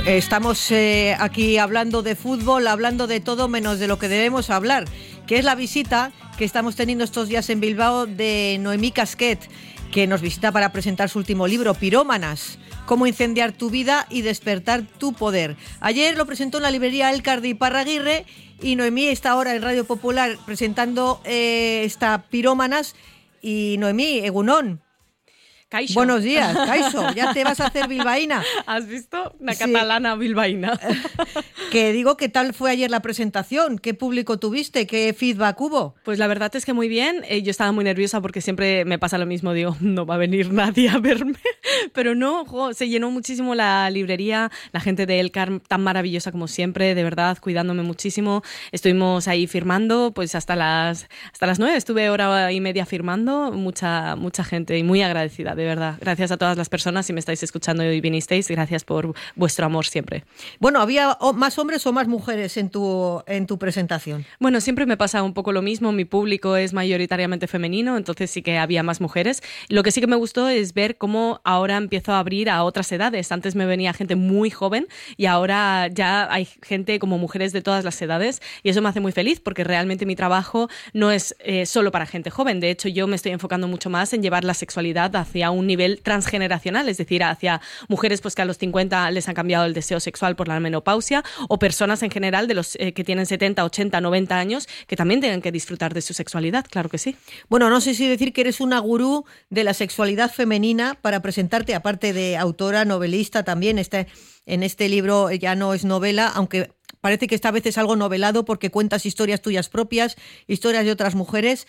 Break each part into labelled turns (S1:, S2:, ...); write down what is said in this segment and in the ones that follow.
S1: Estamos aquí hablando de fútbol, hablando de todo menos de lo que debemos hablar, que es la visita que estamos teniendo estos días en Bilbao de Noemí Casquet, que nos visita para presentar su último libro, Pirómanas, cómo incendiar tu vida y despertar tu poder. Ayer lo presentó en la librería Elkar de Iparraguirre y Noemí está ahora en Radio Popular presentando esta Pirómanas. Y Noemí, egunon.
S2: Kaixo.
S1: Buenos días, Kaixo, ya te vas a hacer bilbaína.
S2: ¿Has visto? Una catalana bilbaína.
S1: Que digo, ¿qué tal fue ayer la presentación? ¿Qué público tuviste? ¿Qué feedback hubo?
S2: Pues la verdad es que muy bien. Yo estaba muy nerviosa porque siempre me pasa lo mismo. Digo, no va a venir nadie a verme. Pero no, se llenó muchísimo la librería. La gente de Elkar, tan maravillosa como siempre, de verdad, cuidándome muchísimo. Estuvimos ahí firmando, pues hasta las 9. Estuve hora y media firmando. Mucha gente y muy agradecida. De verdad, gracias a todas las personas, si me estáis escuchando y vinisteis, gracias por vuestro amor siempre.
S1: Bueno, ¿había más hombres o más mujeres en tu presentación?
S2: Bueno, siempre me pasa un poco lo mismo, mi público es mayoritariamente femenino, entonces sí que había más mujeres. Lo que sí que me gustó es ver cómo ahora empiezo a abrir a otras edades. Antes me venía gente muy joven y ahora ya hay gente como mujeres de todas las edades y eso me hace muy feliz porque realmente mi trabajo no es solo para gente joven. De hecho, yo me estoy enfocando mucho más en llevar la sexualidad hacia un nivel transgeneracional, es decir, hacia mujeres pues que a los 50 les han cambiado el deseo sexual por la menopausia o personas en general de los que tienen 70, 80, 90 años que también tengan que disfrutar de su sexualidad, claro que sí.
S1: Bueno, no sé si decir que eres una gurú de la sexualidad femenina para presentarte, aparte de autora, novelista también, en este libro ya no es novela, aunque parece que esta vez es algo novelado porque cuentas historias tuyas propias, historias de otras mujeres.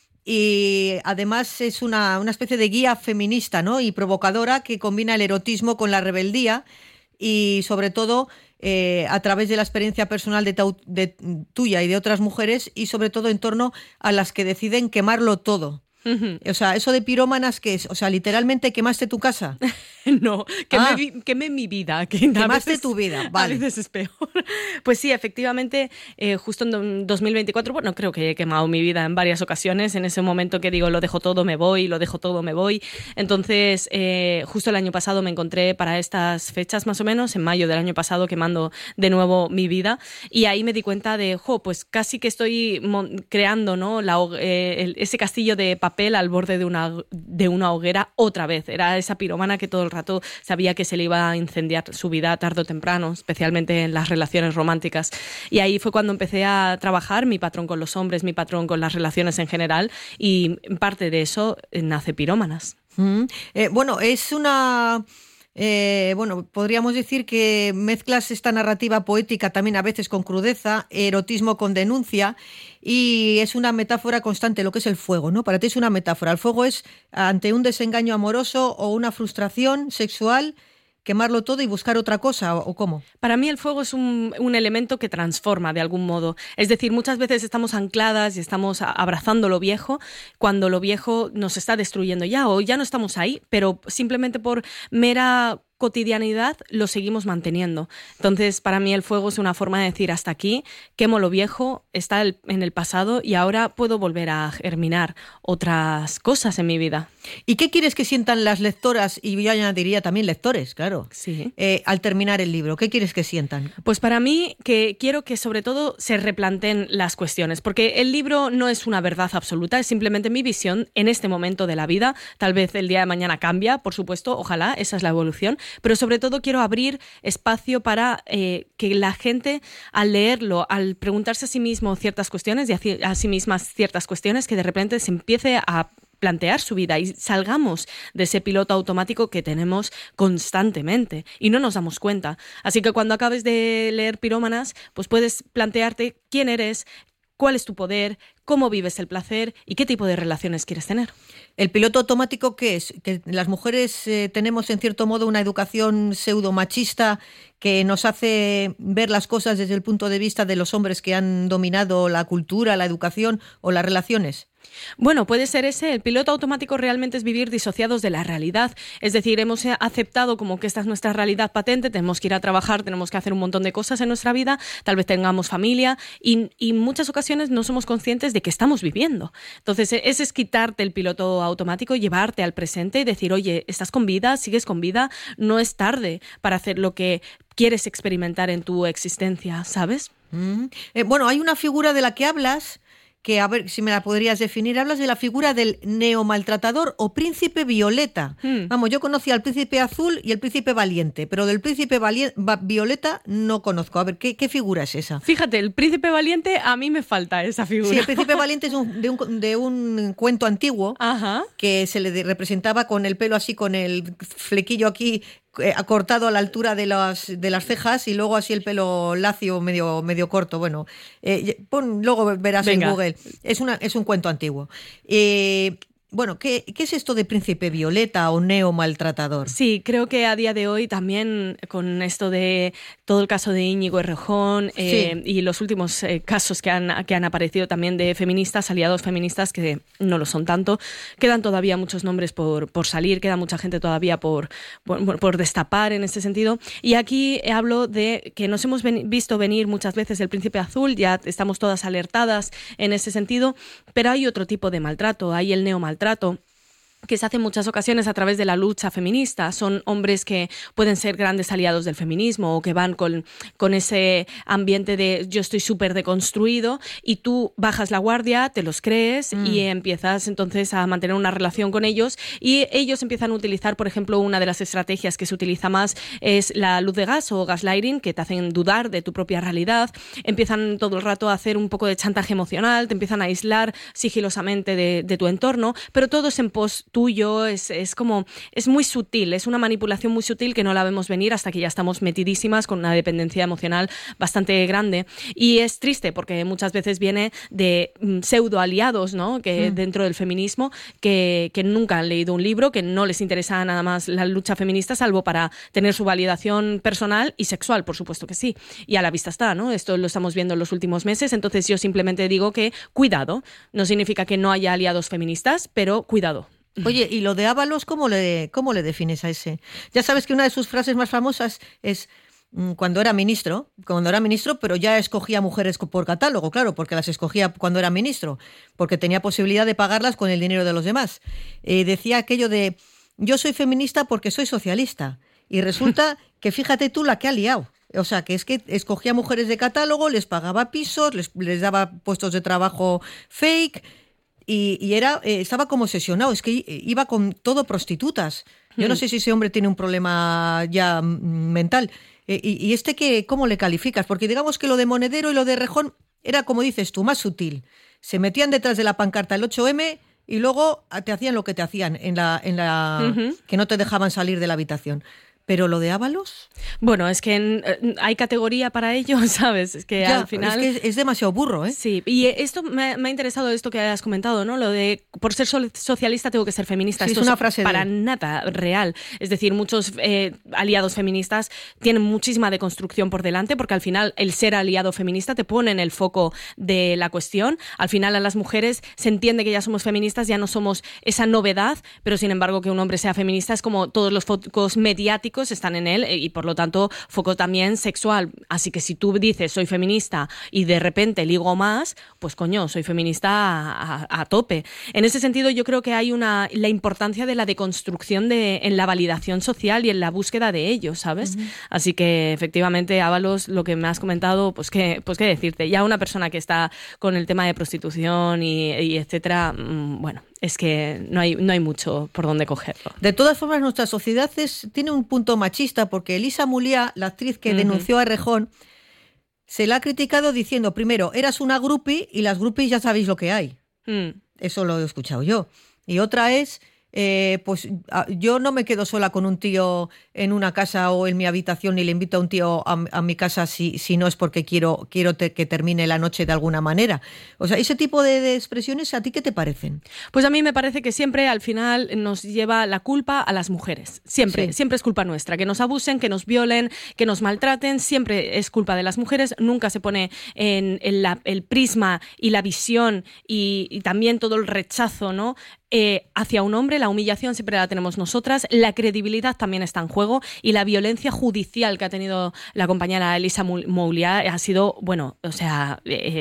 S1: Y además es una especie de guía feminista, ¿no? Y provocadora que combina el erotismo con la rebeldía y sobre todo a través de la experiencia personal de tuya y de otras mujeres y sobre todo en torno a las que deciden quemarlo todo. Uh-huh. O sea, eso de pirómanas, ¿qué es? O sea, literalmente quemaste tu casa.
S2: No, quemé mi vida.
S1: Quemaste tu vida, vale.
S2: A veces es peor. Pues sí, efectivamente, justo en 2024, bueno, creo que he quemado mi vida en varias ocasiones, en ese momento que digo, lo dejo todo, me voy. Entonces, justo el año pasado me encontré para estas fechas más o menos, en mayo del año pasado, quemando de nuevo mi vida y ahí me di cuenta de, pues casi que estoy creando, ¿no? Ese castillo de papel al borde de una hoguera otra vez. Era esa pirómana que todo el rato sabía que se le iba a incendiar su vida tarde o temprano, especialmente en las relaciones románticas. Y ahí fue cuando empecé a trabajar mi patrón con los hombres, mi patrón con las relaciones en general y en parte de eso nace Pirómanas.
S1: Bueno, es una... podríamos decir que mezclas esta narrativa poética también a veces con crudeza, erotismo con denuncia y es una metáfora constante, lo que es el fuego, ¿no? Para ti es una metáfora. El fuego es ante un desengaño amoroso o una frustración sexual, quemarlo todo y buscar otra cosa, ¿o cómo?
S2: Para mí el fuego es un elemento que transforma de algún modo. Es decir, muchas veces estamos ancladas y estamos abrazando lo viejo cuando lo viejo nos está destruyendo ya o ya no estamos ahí, pero simplemente por mera cotidianidad lo seguimos manteniendo. Entonces, para mí el fuego es una forma de decir hasta aquí, quemo lo viejo, está en el pasado y ahora puedo volver a germinar otras cosas en mi vida.
S1: ¿Y qué quieres que sientan las lectoras, y yo añadiría también lectores, claro,
S2: sí.
S1: Al terminar el libro? ¿Qué quieres que sientan?
S2: Pues para mí, que quiero que sobre todo se replanteen las cuestiones, porque el libro no es una verdad absoluta, es simplemente mi visión en este momento de la vida. Tal vez el día de mañana cambia, por supuesto, ojalá, esa es la evolución, pero sobre todo quiero abrir espacio para que la gente, al leerlo, al preguntarse a sí mismo ciertas cuestiones y a sí mismas ciertas cuestiones, que de repente se empiece a plantear su vida y salgamos de ese piloto automático que tenemos constantemente y no nos damos cuenta. Así que cuando acabes de leer Pirómanas, pues puedes plantearte quién eres, cuál es tu poder, cómo vives el placer y qué tipo de relaciones quieres tener.
S1: ¿El piloto automático qué es? Que las mujeres tenemos en cierto modo una educación pseudo machista que nos hace ver las cosas desde el punto de vista de los hombres que han dominado la cultura, la educación o las relaciones.
S2: Bueno, puede ser ese. El piloto automático realmente es vivir disociados de la realidad. Es decir, hemos aceptado como que esta es nuestra realidad patente, tenemos que ir a trabajar, tenemos que hacer un montón de cosas en nuestra vida, tal vez tengamos familia y en muchas ocasiones no somos conscientes conscientes de que estamos viviendo. Entonces, ese es quitarte el piloto automático, llevarte al presente y decir, oye, estás con vida, sigues con vida, no es tarde para hacer lo que quieres experimentar en tu existencia, ¿sabes?
S1: Bueno, hay una figura de la que hablas, que a ver si me la podrías definir. Hablas de la figura del neomaltratador o príncipe violeta. Vamos, yo conocí al príncipe azul y el príncipe valiente, pero del príncipe violeta no conozco. A ver, ¿qué figura es esa?
S2: Fíjate, el príncipe valiente, a mí me falta esa figura.
S1: Sí, el príncipe valiente es de un cuento antiguo.
S2: Ajá.
S1: Que se le representaba con el pelo así, con el flequillo aquí acortado a la altura de las cejas y luego así el pelo lacio medio corto. Bueno, luego verás. Venga. En Google. Es un cuento antiguo. Bueno, ¿qué es esto de príncipe violeta o neomaltratador?
S2: Sí, creo que a día de hoy también con esto de todo el caso de Íñigo Errejón y los últimos casos que han aparecido también de feministas, aliados feministas, que no lo son tanto, quedan todavía muchos nombres por salir, queda mucha gente todavía por destapar en ese sentido. Y aquí hablo de que nos hemos visto venir muchas veces el príncipe azul, ya estamos todas alertadas en ese sentido, pero hay otro tipo de maltrato, hay el neomaltrato, que se hace en muchas ocasiones a través de la lucha feminista. Son hombres que pueden ser grandes aliados del feminismo o que van con ese ambiente de yo estoy súper deconstruido y tú bajas la guardia, te los crees y empiezas entonces a mantener una relación con ellos y ellos empiezan a utilizar, por ejemplo, una de las estrategias que se utiliza más es la luz de gas o gaslighting, que te hacen dudar de tu propia realidad. Empiezan todo el rato a hacer un poco de chantaje emocional, te empiezan a aislar sigilosamente de tu entorno, pero todo es en pos tuyo, es muy sutil, es una manipulación muy sutil que no la vemos venir hasta que ya estamos metidísimas con una dependencia emocional bastante grande. Y es triste porque muchas veces viene de pseudo aliados, ¿no? Que dentro del feminismo que nunca han leído un libro, que no les interesa nada más la lucha feminista salvo para tener su validación personal y sexual, por supuesto que sí. Y a la vista está, ¿no? Esto lo estamos viendo en los últimos meses, entonces yo simplemente digo que cuidado, no significa que no haya aliados feministas, pero cuidado.
S1: Oye, ¿y lo de Ábalos cómo le defines a ese? Ya sabes que una de sus frases más famosas es cuando era ministro, pero ya escogía mujeres por catálogo, claro, porque las escogía cuando era ministro, porque tenía posibilidad de pagarlas con el dinero de los demás. Decía aquello de, yo soy feminista porque soy socialista, y resulta que fíjate tú la que ha liado. O sea, que es que escogía mujeres de catálogo, les pagaba pisos, les daba puestos de trabajo fake. Y estaba como obsesionado, es que iba con todo prostitutas. Yo no sé si ese hombre tiene un problema ya mental. Y ¿cómo le calificas? Porque digamos que lo de Monedero y lo de Rejón era, como dices tú, más sutil. Se metían detrás de la pancarta el 8M y luego te hacían lo que te hacían que no te dejaban salir de la habitación. ¿Pero lo de Ábalos?
S2: Bueno, es que hay categoría para ello, ¿sabes? Es que
S1: ya,
S2: al final...
S1: Es que es demasiado burro, ¿eh?
S2: Sí, y esto me ha interesado esto que has comentado, ¿no? Lo de, por ser socialista tengo que ser feminista.
S1: Sí,
S2: esto
S1: es una frase
S2: para nada real. Es decir, muchos aliados feministas tienen muchísima deconstrucción por delante, porque al final el ser aliado feminista te pone en el foco de la cuestión. Al final a las mujeres se entiende que ya somos feministas, ya no somos esa novedad, pero sin embargo que un hombre sea feminista es como todos los focos mediáticos están en él y por lo tanto foco también sexual. Así que si tú dices soy feminista y de repente ligo más, pues coño, soy feminista a tope. En ese sentido yo creo que hay la importancia de la deconstrucción en la validación social y en la búsqueda de ello, ¿sabes? Así que efectivamente, Ábalos, lo que me has comentado, pues qué decirte. Ya una persona que está con el tema de prostitución y etcétera, bueno, es que no hay mucho por dónde cogerlo.
S1: De todas formas, nuestra sociedad tiene un punto machista, porque Elisa Muliá, la actriz que denunció a Rejón, se la ha criticado diciendo, primero, eras una groupie y las groupies ya sabéis lo que hay. Eso lo he escuchado yo. Y otra es, pues yo no me quedo sola con un tío en una casa o en mi habitación ni le invito a un tío a mi casa si no es porque quiero que termine la noche de alguna manera. O sea, ese tipo de expresiones, ¿a ti qué te parecen?
S2: Pues a mí me parece que siempre al final nos lleva la culpa a las mujeres. Siempre es culpa nuestra. Que nos abusen, que nos violen, que nos maltraten, siempre es culpa de las mujeres. Nunca se pone en el prisma y la visión y también todo el rechazo, ¿no? hacia un hombre, la humillación siempre la tenemos nosotras, la credibilidad también está en juego y la violencia judicial que ha tenido la compañera Elisa Mouliá ha sido, bueno, o sea,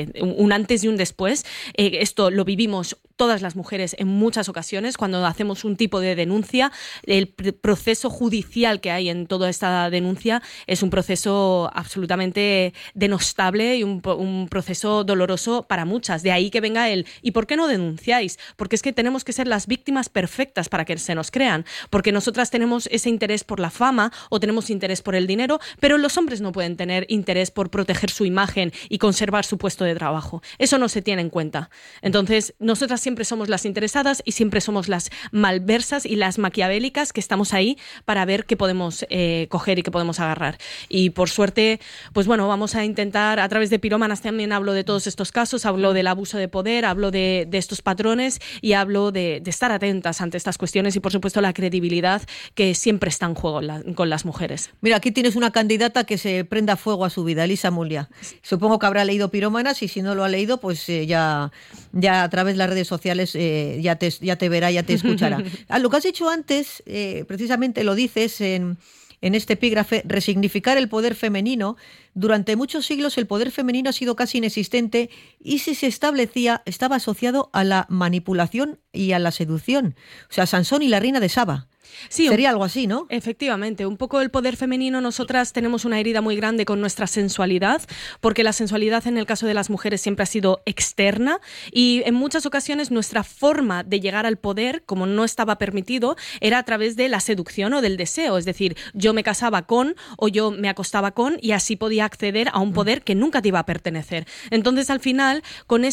S2: un antes y un después. Esto lo vivimos todas las mujeres en muchas ocasiones cuando hacemos un tipo de denuncia. El proceso judicial que hay en toda esta denuncia es un proceso absolutamente denostable y un proceso doloroso para muchas. De ahí que venga ¿y por qué no denunciáis? Porque es que tenemos que ser las víctimas perfectas para que se nos crean, porque nosotras tenemos ese interés por la fama o tenemos interés por el dinero, pero los hombres no pueden tener interés por proteger su imagen y conservar su puesto de trabajo. Eso no se tiene en cuenta. Entonces, nosotras siempre somos las interesadas y siempre somos las malversas y las maquiavélicas que estamos ahí para ver qué podemos coger y qué podemos agarrar. Y por suerte, pues bueno, vamos a intentar, a través de Pirómanas también hablo de todos estos casos, hablo del abuso de poder, hablo de estos patrones y hablo de estar atentas ante estas cuestiones y, por supuesto, la credibilidad que siempre está en juego con las mujeres.
S1: Mira, aquí tienes una candidata que se prenda fuego a su vida, Elisa Mouliá. Supongo que habrá leído Pirómanas y si no lo ha leído, pues ya a través de las redes sociales ya te verá, ya te escuchará. Lo que has dicho antes, precisamente lo dices en este epígrafe, resignificar el poder femenino. Durante muchos siglos el poder femenino ha sido casi inexistente y si se establecía estaba asociado a la manipulación y a la seducción. O sea, Sansón y la reina de Saba. Sí, sería algo así, ¿no?
S2: Efectivamente, un poco el poder femenino. Nosotras tenemos una herida muy grande con nuestra sensualidad, porque la sensualidad en el caso de las mujeres siempre ha sido externa y en muchas ocasiones nuestra forma de llegar al poder, como no estaba permitido, era a través de la seducción o del deseo. Es decir, yo me casaba con o yo me acostaba con y así podía acceder a un poder que nunca te iba a pertenecer. Entonces, al final, con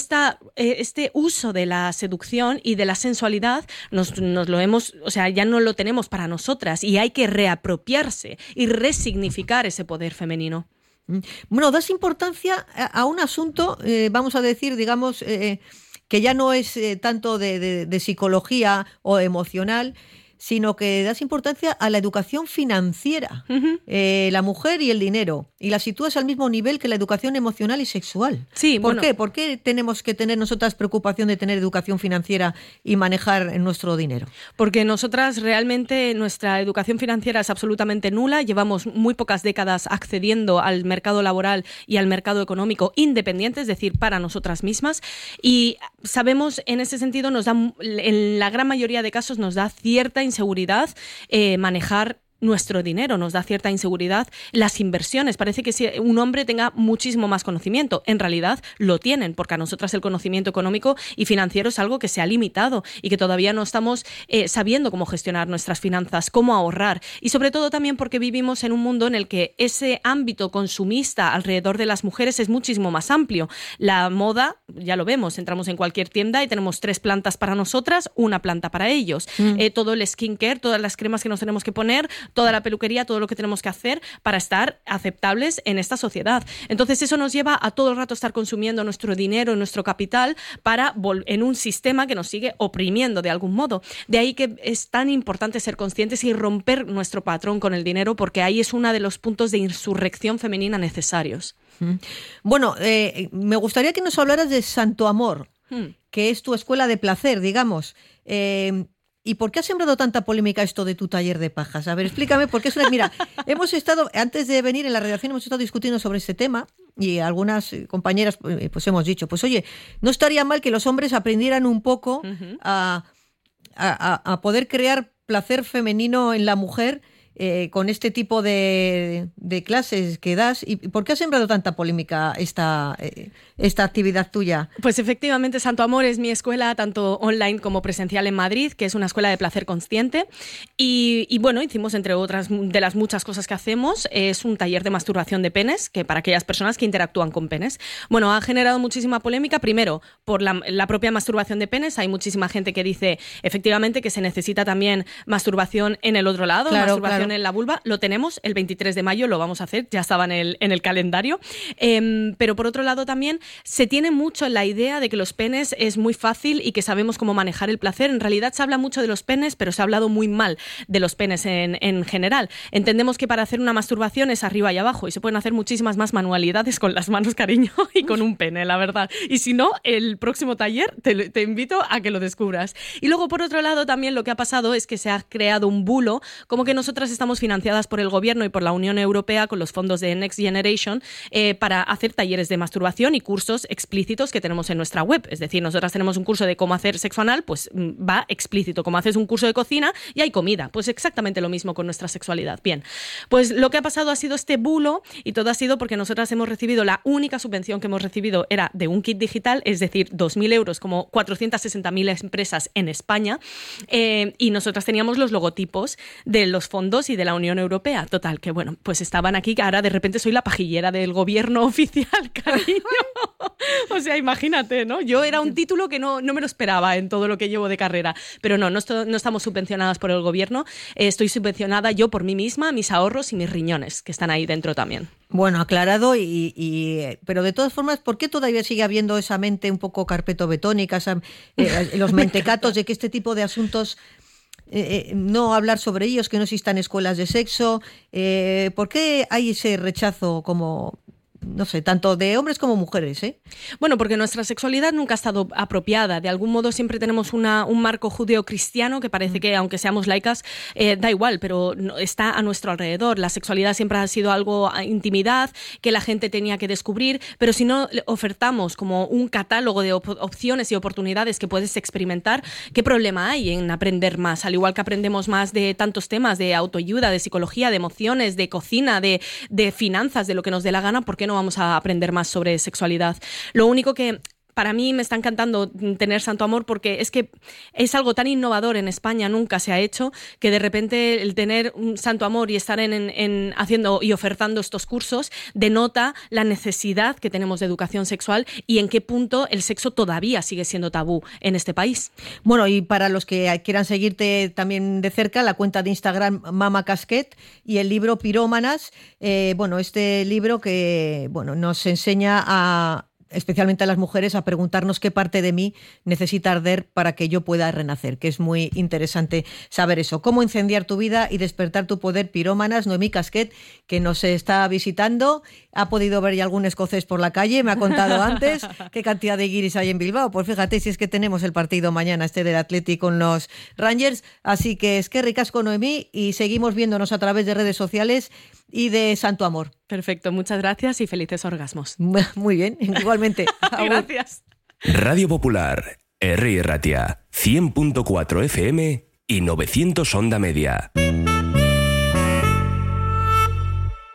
S2: este uso de la seducción y de la sensualidad, nos lo hemos, o sea, ya no lo tenemos para nosotras y hay que reapropiarse y resignificar ese poder femenino.
S1: Bueno, das importancia a un asunto, vamos a decir, digamos, que ya no es tanto de psicología o emocional, sino que das importancia a la educación financiera, la mujer y el dinero, y la sitúas al mismo nivel que la educación emocional y sexual.
S2: Sí,
S1: ¿Por qué? ¿Por qué tenemos que tener nosotras preocupación de tener educación financiera y manejar nuestro dinero?
S2: Porque nosotras realmente nuestra educación financiera es absolutamente nula, llevamos muy pocas décadas accediendo al mercado laboral y al mercado económico independiente, es decir, para nosotras mismas, y sabemos, en ese sentido, en la gran mayoría de casos nos da cierta inseguridad manejar nuestro dinero, nos da cierta inseguridad las inversiones. Parece que si un hombre tenga muchísimo más conocimiento, en realidad lo tienen, porque a nosotras el conocimiento económico y financiero es algo que se ha limitado y que todavía no estamos sabiendo cómo gestionar nuestras finanzas, cómo ahorrar, y sobre todo también porque vivimos en un mundo en el que ese ámbito consumista alrededor de las mujeres es muchísimo más amplio. La moda, ya lo vemos, entramos en cualquier tienda y tenemos 3 plantas para nosotras, 1 planta para ellos. Todo el skincare, todas las cremas que nos tenemos que poner, toda la peluquería, todo lo que tenemos que hacer para estar aceptables en esta sociedad. Entonces eso nos lleva a todo el rato estar consumiendo nuestro dinero, nuestro capital, en un sistema que nos sigue oprimiendo de algún modo. De ahí que es tan importante ser conscientes y romper nuestro patrón con el dinero, porque ahí es uno de los puntos de insurrección femenina necesarios.
S1: Bueno, me gustaría que nos hablaras de Santo Amor, que es tu escuela de placer, digamos. ¿Y por qué ha sembrado tanta polémica esto de tu taller de pajas? A ver, explícame, porque mira, hemos estado, antes de venir en la redacción, hemos estado discutiendo sobre este tema y algunas compañeras pues hemos dicho, pues oye, no estaría mal que los hombres aprendieran un poco a poder crear placer femenino en la mujer con este tipo de clases que das. ¿Y por qué ha sembrado tanta polémica esta actividad tuya?
S2: Pues efectivamente, Santo Amor es mi escuela tanto online como presencial en Madrid, que es una escuela de placer consciente. Y bueno, hicimos, entre otras de las muchas cosas que hacemos, es un taller de masturbación de penes, que para aquellas personas que interactúan con penes. Bueno, ha generado muchísima polémica, primero por la propia masturbación de penes. Hay muchísima gente que dice efectivamente que se necesita también masturbación en el otro lado,
S1: claro,
S2: masturbación penetración en la vulva, lo tenemos el 23 de mayo, lo vamos a hacer, ya estaba en el calendario. Pero por otro lado también se tiene mucho la idea de que los penes es muy fácil y que sabemos cómo manejar el placer. En realidad se habla mucho de los penes, pero se ha hablado muy mal de los penes en general. Entendemos que para hacer una masturbación es arriba y abajo y se pueden hacer muchísimas más manualidades con las manos, cariño, y con un pene, la verdad. Y si no, el próximo taller te invito a que lo descubras. Y luego, por otro lado, también lo que ha pasado es que se ha creado un bulo, como que nosotras estamos financiadas por el gobierno y por la Unión Europea con los fondos de Next Generation para hacer talleres de masturbación y cursos explícitos que tenemos en nuestra web. Es decir, nosotras tenemos un curso de cómo hacer sexo anal, pues va explícito. Como haces un curso de cocina y hay comida. Pues exactamente lo mismo con nuestra sexualidad. Bien, pues lo que ha pasado ha sido este bulo y todo ha sido porque nosotras hemos recibido, la única subvención que hemos recibido era de un kit digital, es decir, 2.000 euros, como 460.000 empresas en España, y nosotras teníamos los logotipos de los fondos y de la Unión Europea. Total, que bueno, pues estaban aquí, que ahora de repente soy la pajillera del gobierno oficial, cariño. O sea, imagínate, ¿no? Yo era un título que no me lo esperaba en todo lo que llevo de carrera, pero no estamos subvencionadas por el gobierno, estoy subvencionada yo por mí misma, mis ahorros y mis riñones, que están ahí dentro también.
S1: Bueno, aclarado, pero de todas formas, ¿por qué todavía sigue habiendo esa mente un poco carpetobetónica, los mentecatos de que este tipo de asuntos, no hablar sobre ellos, que no existan escuelas de sexo? ¿Por qué hay ese rechazo como... no sé, tanto de hombres como mujeres, ¿eh?
S2: Bueno, porque nuestra sexualidad nunca ha estado apropiada. De algún modo siempre tenemos un marco judeocristiano que parece que, aunque seamos laicas, da igual, pero está a nuestro alrededor. La sexualidad siempre ha sido algo intimidad, que la gente tenía que descubrir, pero si no ofertamos como un catálogo de opciones y oportunidades que puedes experimentar, ¿qué problema hay en aprender más? Al igual que aprendemos más de tantos temas, de autoayuda, de psicología, de emociones, de cocina, de finanzas, de lo que nos dé la gana, ¿por qué no vamos a aprender más sobre sexualidad? Lo único que para mí me está encantando tener Santo Amor porque es que es algo tan innovador, en España nunca se ha hecho, que de repente el tener un Santo Amor y estar haciendo y ofertando estos cursos denota la necesidad que tenemos de educación sexual y en qué punto el sexo todavía sigue siendo tabú en este país.
S1: Bueno, y para los que quieran seguirte también de cerca, la cuenta de Instagram Mama Casquet y el libro Pirómanas, este libro que nos enseña especialmente a las mujeres, a preguntarnos qué parte de mí necesita arder para que yo pueda renacer, que es muy interesante saber eso. Cómo incendiar tu vida y despertar tu poder, Pirómanas. Noemí Casquet, que nos está visitando, ha podido ver ya algún escocés por la calle, me ha contado antes qué cantidad de guiris hay en Bilbao. Pues fíjate, si es que tenemos el partido mañana del Athletic con los Rangers, así que es que ricasco, Noemí, y seguimos viéndonos a través de redes sociales y de Santo Amor.
S2: Perfecto, muchas gracias y felices orgasmos.
S1: Muy bien, igualmente.
S2: Gracias.
S3: Radio Popular, Herri Ratia, 100.4 FM y 900 Onda Media.